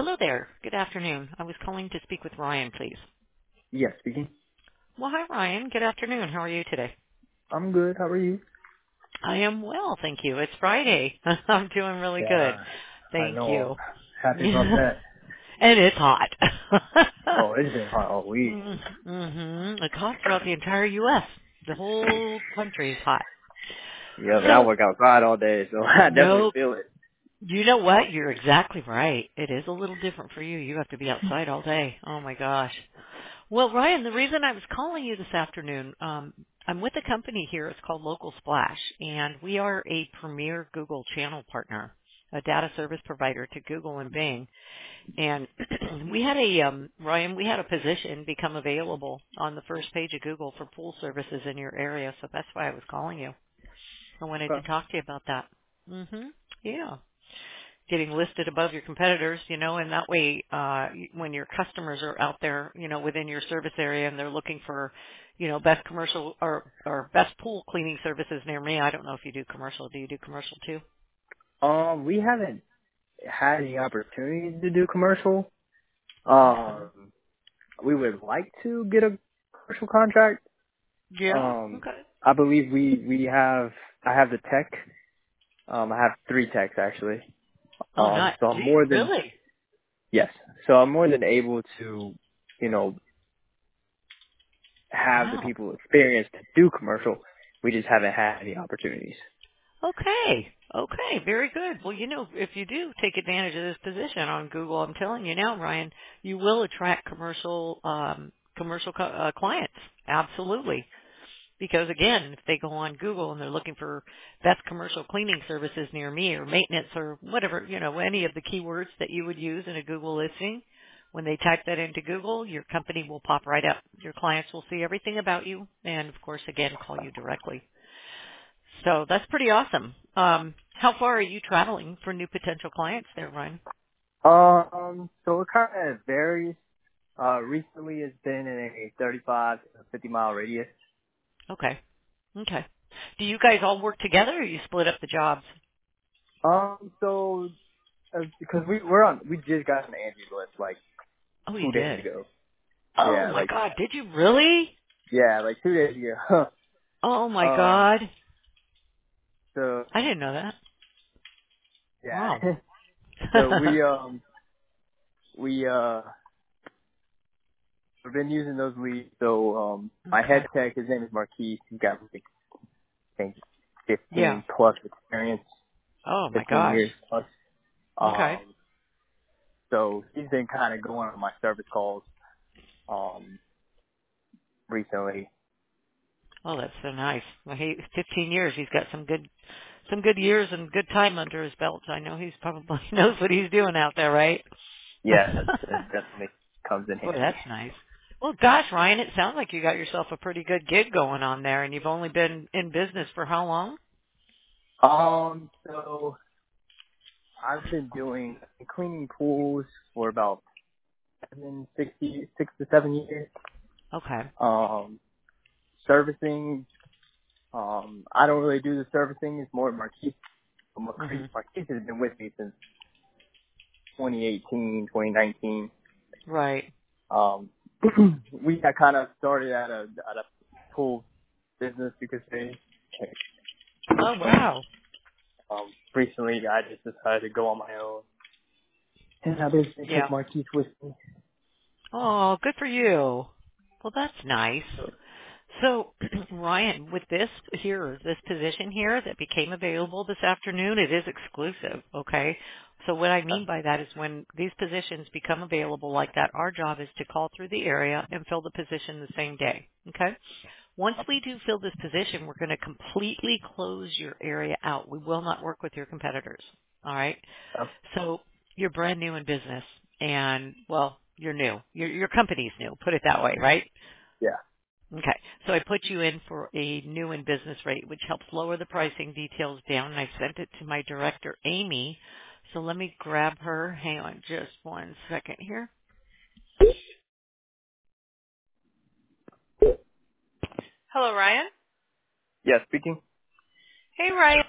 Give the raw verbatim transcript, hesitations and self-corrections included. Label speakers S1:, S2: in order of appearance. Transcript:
S1: Hello there. Good afternoon. I was calling to speak with Ryan, please.
S2: Yes, speaking.
S1: Well, hi, Ryan. Good afternoon. How are you today?
S2: I'm good. How are you?
S1: I am well, thank you. It's Friday. I'm doing really good.
S2: Yeah, I
S1: Thank
S2: know.
S1: you.
S2: Happy about
S1: and
S2: that.
S1: it's hot.
S2: Oh, it's been hot all week.
S1: mm-hmm. It's hot throughout the entire U S. The whole country is hot.
S2: Yeah, but I
S1: So,
S2: work outside all day, so I definitely
S1: no,
S2: feel it.
S1: you know what? You're exactly right. It is a little different for you. You have to be outside all day. Oh my gosh. Well, Ryan, the reason I was calling you this afternoon, um, I'm with a company here. It's called Local Splash, and we are a premier Google channel partner, a data service provider to Google and Bing. And we had a, um, Ryan, we had a position become available on the first page of Google for pool services in your area, so that's why I was calling you. I wanted to
S2: Okay.
S1: talk to you about that. hmm Yeah, getting listed above your competitors, you know, and that way, uh, when your customers are out there, you know, within your service area and they're looking for, you know, best commercial or, or best pool cleaning services near me. I don't know if you do commercial. Do you do commercial too?
S2: Um, we haven't had any opportunity to do commercial.
S1: Okay.
S2: Um, we would like to get a commercial contract.
S1: Yeah.
S2: Um,
S1: Okay.
S2: I believe we we have. I have the tech. Um, I have three techs actually.
S1: Oh,
S2: Um,
S1: not,
S2: so I'm
S1: gee,
S2: more than
S1: really?
S2: yes. So I'm more than able to, you know, have the
S1: Wow.
S2: people experienced to do commercial. We just haven't had any opportunities.
S1: Okay. Okay. Very good. Well, you know, if you do take advantage of this position on Google, I'm telling you now, Ryan, you will attract commercial, um, commercial co- uh, clients. Absolutely. Because again, if they go on Google and they're looking for best commercial cleaning services near me or maintenance or whatever, you know, any of the keywords that you would use in a Google listing, when they type that into Google, your company will pop right up. Your clients will see everything about you and of course again call you directly. So that's pretty awesome. Um, how far are you traveling for new potential clients there, Ryan?
S2: Um, so it kind of varies. Uh, recently it's been in a thirty-five to fifty mile radius.
S1: Okay. Okay. Do you guys all work together or you split up the jobs?
S2: Um, so uh, because we we're on, we just got an Angie list like
S1: Oh, you
S2: two days
S1: did.
S2: ago.
S1: Oh
S2: Yeah,
S1: my
S2: like
S1: God, did you really?
S2: yeah, like two days ago.
S1: Oh my
S2: um,
S1: God.
S2: so
S1: I didn't know that. Wow.
S2: yeah, so we um we uh we've been using those leads. So um, my head
S1: Okay.
S2: tech, his name is Marquise. He's got like I think
S1: Yeah.
S2: fifteen plus experience,
S1: Oh my
S2: fifteen
S1: gosh.
S2: years plus.
S1: Okay.
S2: Um, so he's been kind of going on my service calls um, recently.
S1: Oh, that's so nice. Well, he fifteen years. He's got some good, some good years and good time under his belt. I know he's probably knows what he's doing out there, right?
S2: Yeah, that's, that definitely comes in
S1: Boy,
S2: handy.
S1: that's nice. Well, gosh, Ryan, it sounds like you got yourself a pretty good gig going on there, and you've only been in business for how long?
S2: Um, so I've been doing cleaning pools for about seven, sixty, six to seven years.
S1: Okay.
S2: Um, servicing, um, I don't really do the servicing. It's more Marquise. Marquise,
S1: Mhm.
S2: Marquise has been with me since twenty eighteen, twenty nineteen.
S1: Right.
S2: Um, we got kind of started at a at a pool business, you could say.
S1: Oh wow.
S2: Um, recently, I just decided to go on my own, and I've been
S1: Yeah.
S2: take Marquise with me.
S1: Oh, good for you. Well, that's nice.
S2: So,
S1: So, Ryan, with this here, this position here that became available this afternoon, it is exclusive, okay? So what I
S2: uh,
S1: mean by that is when these positions become available like that, our job is to call through the area and fill the position the same day, okay? Once we do fill this position, we're going to completely close your area out. We will not work with your competitors, all right?
S2: uh,
S1: So you're brand new in business and, well, you're new. Your, your company's new, put it that way, right?
S2: yeah.
S1: Okay. So I put you in for a new in business rate, which helps lower the pricing details down. And I sent it to my director, Amy. So let me grab her. Hang on just one second here. Hello, Ryan.
S2: Yeah, speaking.
S1: Hey, Ryan.